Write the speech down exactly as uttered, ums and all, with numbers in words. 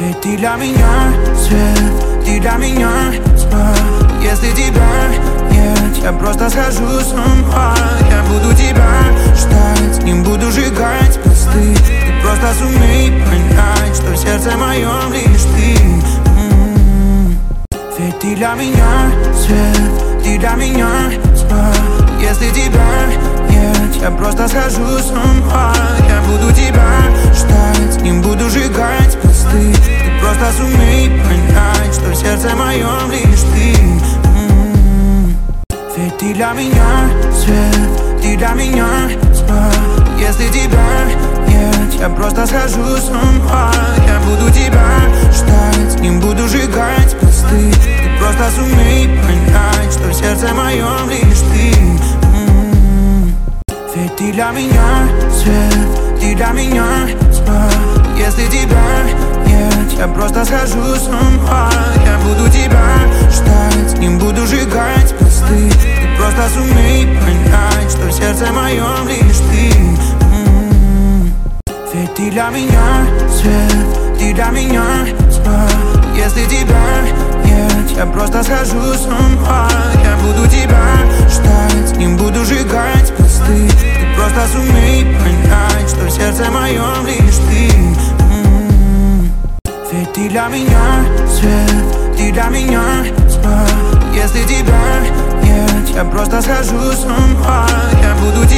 Ведь ты для меня свет, ты для меня тьма. Если тебя нет, я просто схожу с ума. Я буду тебя ждать, не буду сжигать посты. Ты просто сумей понять, что в сердце моем лишь ты. М-м-м. Ведь ты для меня свет, ты для меня тьма. Если тебя нет, я просто схожу с ума. Я буду тебя ждать, не буду сжигать посты. Ты просто сумей понять, что в сердце моем лишь ты. М-м-м. Ведь ты для меня свет, ты для меня тьма. Если тебя нет, я просто схожу с ума. Я буду тебя ждать, не буду сжигать посты. Ты просто сумей понять, что в сердце моем лишь ты. М-м-м. Ведь ты для меня свет, ты для меня тьма. Если тебя нет, я просто схожу с ума. Я буду тебя ждать, не буду сжигать посты. Ты просто сумей понять, что в сердце моем лишь ты. М-м-м. Ведь ты для меня свет, ты для меня тьма. Если тебя нет, я просто схожу с ума. Я буду тебя ждать, не буду сжигать посты. Ты просто сумей понять, что в сердце моем лишь ты. М-м-м. Ведь ты для меня свет, ты для меня тьма. Если тебя нет, я просто схожу с ума. Я буду тебя